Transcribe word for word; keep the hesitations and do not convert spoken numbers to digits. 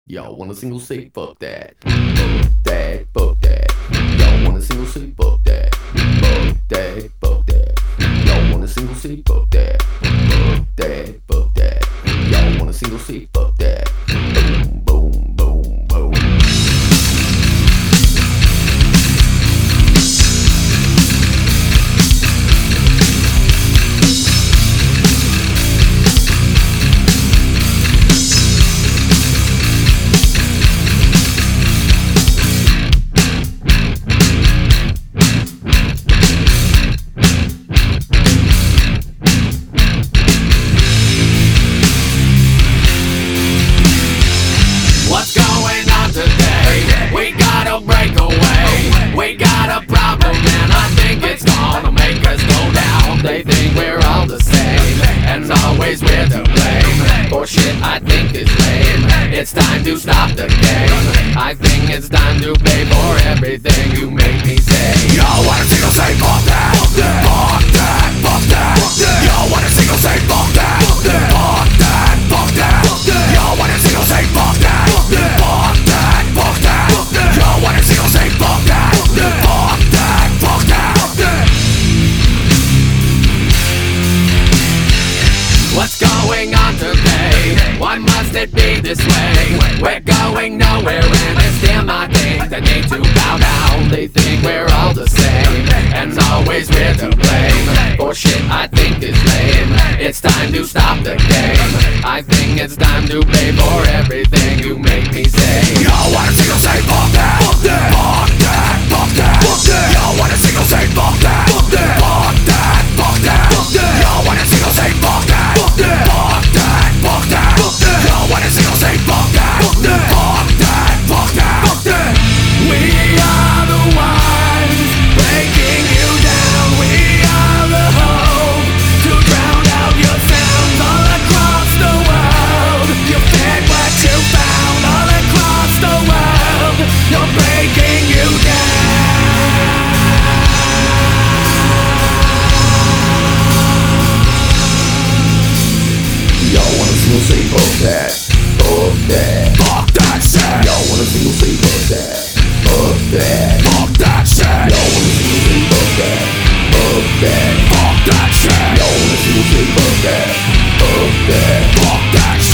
Y'all want a single say fuck that. Fuck that, fuck that. Y'all want a single say fuck that. Fuck that, fuck that. Y'all want a single say fuck that. Fuck that, fuck that. Y'all want a single say fuck that. Boom, boom, boom, boom. We gotta break away. We got a problem and I think it's gonna make us go down. They think we're all the same, and it's always we're to blame for shit I think is lame. It's time to stop the game. I think it's time to pay for everything you make me say. Y'all want a single say fuck that. Fuck that, fuck that, fuck that. Y'all want a single say fuck that. Fuck that, fuck that, fuck that. Y'all want a single say fuck that. Fuck that, fuck that, fuck that. Y'all want a single say fuck that. Fuck that, fuck that, fuck that. What's going on today? Why must it be this way? We're going nowhere and it's them I think that need to bow down. They think we're all the same, and it's always we're to blame for shit I think is lame. It's time to stop the game. I think it's time to pay for everything you make me say. Y'all want a single say fuck that. Fuck that, fuck that, fuck that. Y'all want a single say fuck that. Fuck that, fuck that, fuck that. Y'all want a single say fuck that. Fuck that, fuck that, fuck that. Y'all want a single say fuck that. Fuck that, fuck that, fuck that. We are the ones breaking you down. We are the hope to drown out your sounds all across the world. You fed what you found all across the world. You're breaking you down. Y'all want a single say fuck that. Fuck that. Fuck that shit. Y'all want a single say fuck that. Fuck that. Fuck that shit. Y'all want a single say fuck that. Fuck that. Fuck that shit. Y'all want a single say fuck that. Fuck that. Fuck that shit.